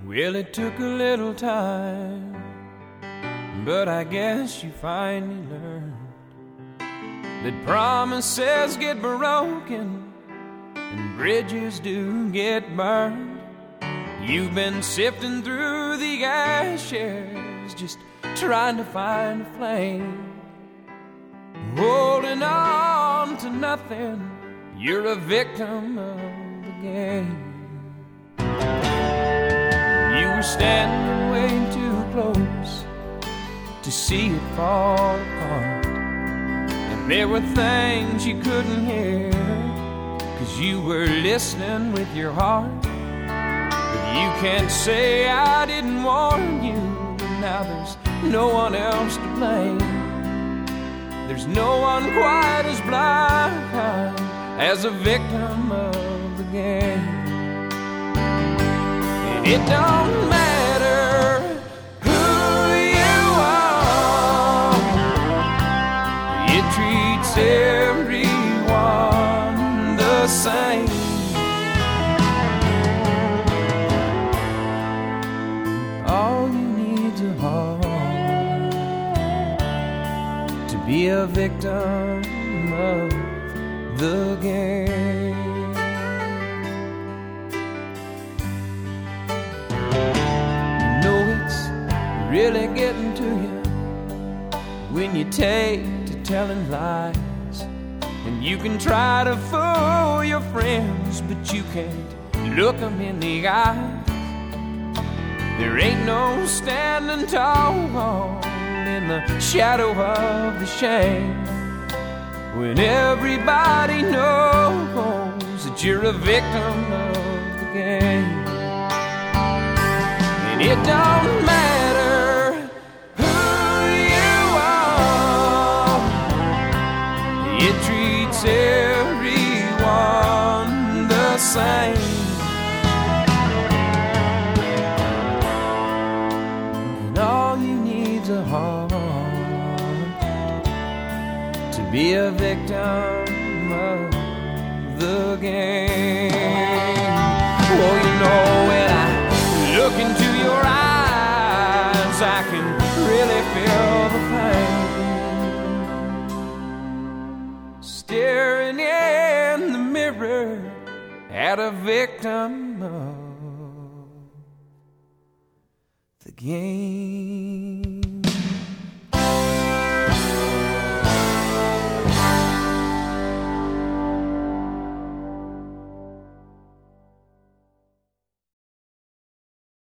Well, it took a little time, but I guess you finally learned that promises get broken and bridges do get burned. You've been sifting through the ashes, just trying to find a flame, holding on to nothing. You're a victim of the game. You were standing way too close to see it fall apart, and there were things you couldn't hear 'cause you were listening with your heart. But you can't say I didn't warn you. Now there's no one else to blame. There's no one quite as blind as a victim of the game. And it don't matter who you are, it treats everyone the same. All you need's a heart to be a victim of the game. You know it's really getting to you when you take to telling lies, and you can try to fool your friends, but you can't look them in the eye. There ain't no standing tall in the shadow of the shame when everybody knows that you're a victim of the game. And it don't matter who you are, it treats everyone the same. And all you need's a heart to be a victim of the game. Well, you know, when I look into your eyes, I can really feel the pain. Staring in the mirror at a victim of the game.